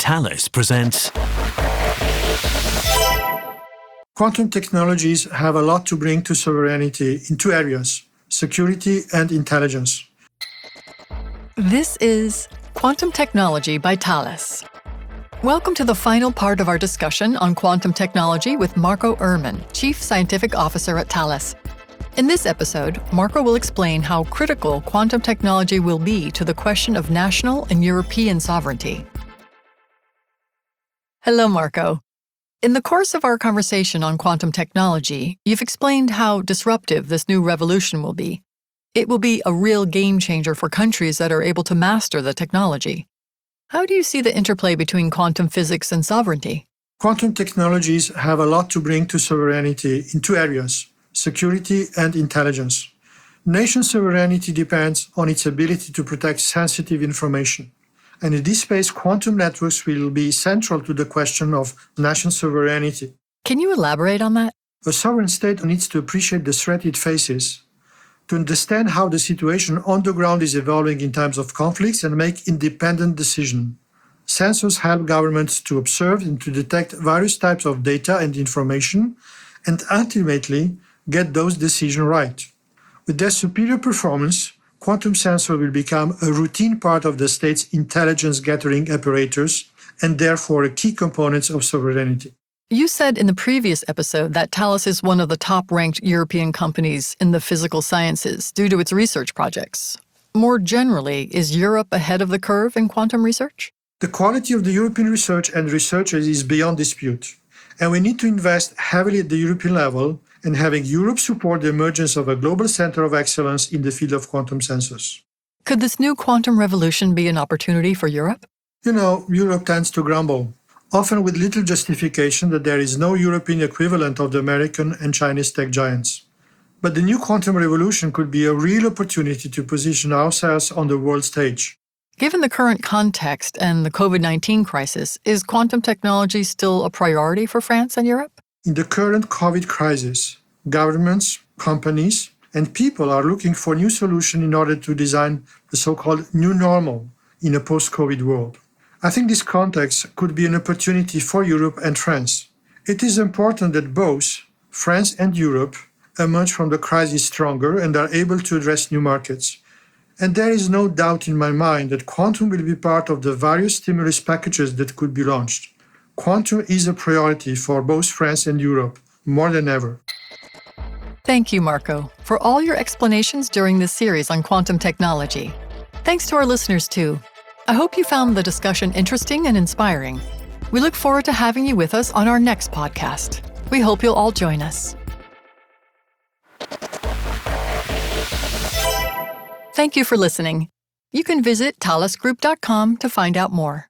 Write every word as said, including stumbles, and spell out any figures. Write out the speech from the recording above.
Thales presents Quantum technologies have a lot to bring to sovereignty in two areas, security and intelligence. This is Quantum Technology by Thales. Welcome to the final part of our discussion on quantum technology with Marco Ehrman, Chief Scientific Officer at Thales. In this episode, Marco will explain how critical quantum technology will be to the question of national and European sovereignty. Hello, Marco. In the course of our conversation on quantum technology, you've explained how disruptive this new revolution will be. It will be a real game changer for countries that are able to master the technology. How do you see the interplay between quantum physics and sovereignty? Quantum technologies have a lot to bring to sovereignty in two areas, security and intelligence. Nation sovereignty depends on its ability to protect sensitive information. And in this space, quantum networks will be central to the question of national sovereignty. Can you elaborate on that? A sovereign state needs to appreciate the threat it faces, to understand how the situation on the ground is evolving in times of conflicts and make independent decisions. Sensors help governments to observe and to detect various types of data and information and ultimately get those decisions right. With their superior performance, quantum sensors will become a routine part of the state's intelligence gathering apparatus and therefore a key component of sovereignty. You said in the previous episode that Thales is one of the top-ranked European companies in the physical sciences due to its research projects. More generally, is Europe ahead of the curve in quantum research? The quality of the European research and researchers is beyond dispute, and we need to invest heavily at the European level and having Europe support the emergence of a global center of excellence in the field of quantum sensors. Could this new quantum revolution be an opportunity for Europe? You know, Europe tends to grumble, often with little justification that there is no European equivalent of the American and Chinese tech giants. But the new quantum revolution could be a real opportunity to position ourselves on the world stage. Given the current context and the COVID nineteen crisis, is quantum technology still a priority for France and Europe? In the current COVID crisis, governments, companies, and people are looking for new solutions in order to design the so-called new normal in a post-COVID world. I think this context could be an opportunity for Europe and France. It is important that both France and Europe emerge from the crisis stronger and are able to address new markets. And there is no doubt in my mind that quantum will be part of the various stimulus packages that could be launched. Quantum is a priority for both France and Europe, more than ever. Thank you, Marco, for all your explanations during this series on quantum technology. Thanks to our listeners, too. I hope you found the discussion interesting and inspiring. We look forward to having you with us on our next podcast. We hope you'll all join us. Thank you for listening. You can visit thales group dot com to find out more.